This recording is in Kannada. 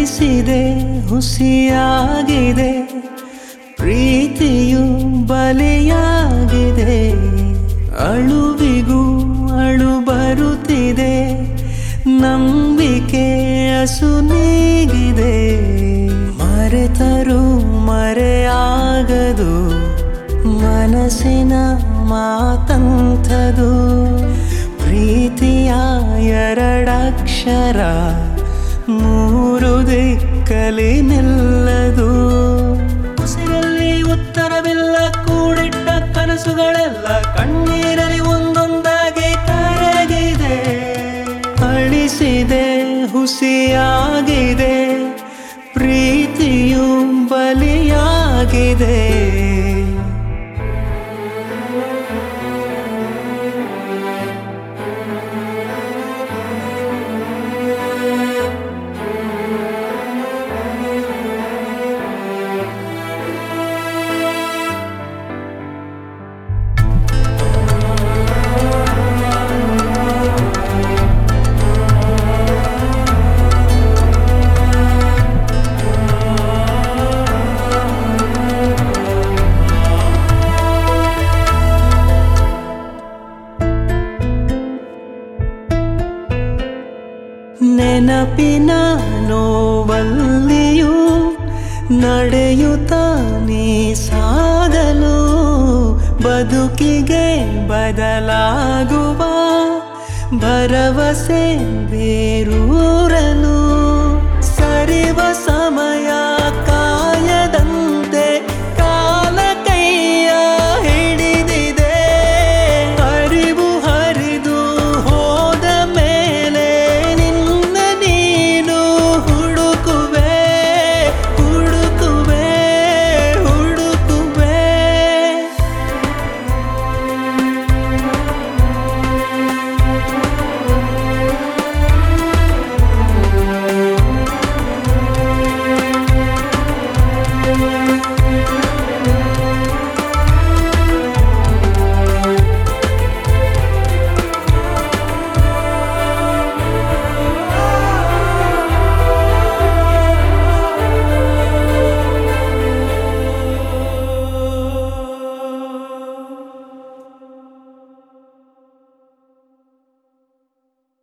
ಅಳಿಸಿದೆ ಹುಸಿಯಾಗಿದೆ ಪ್ರೀತಿಯು ಬಲಿಯಾಗಿದೆ ಅಳುವಿಗೂ ಅಳು ಬರುತ್ತಿದೆ ನಂಬಿಕೆ ಅಸುನೀಗಿದೆ ಮರೆತರೂ ಮರೆಯಾಗದು ಮನಸ್ಸಿನ ಮಾತಂಥದು ಪ್ರೀತಿಯ ಎರಡಕ್ಷರ ಮೂರು ದಿಕ್ಕಲಿ ನಿಲ್ಲದು ಉಸಿರಲ್ಲಿ ಉತ್ತರವಿಲ್ಲ ಕೂಡಿಟ್ಟ ಕನಸುಗಳೆಲ್ಲ ಕಣ್ಣೀರಲ್ಲಿ ಒಂದೊಂದಾಗಿ ಕರಗಿದೆ ಅಳಿಸಿದೆ ಹುಸಿಯಾಗಿದೆ ಪ್ರೀತಿಯು ಬಲಿಯಾಗಿದೆ ನೆನಪಿನ ನೋವಲ್ಲಿಯೂ ನಡೆಯುತ್ತಾ ನೀ ಸಾಗಲು ಬದುಕಿಗೆ ಬದಲಾಗುವ ಭರವಸೆ ಬೇರೂರಲು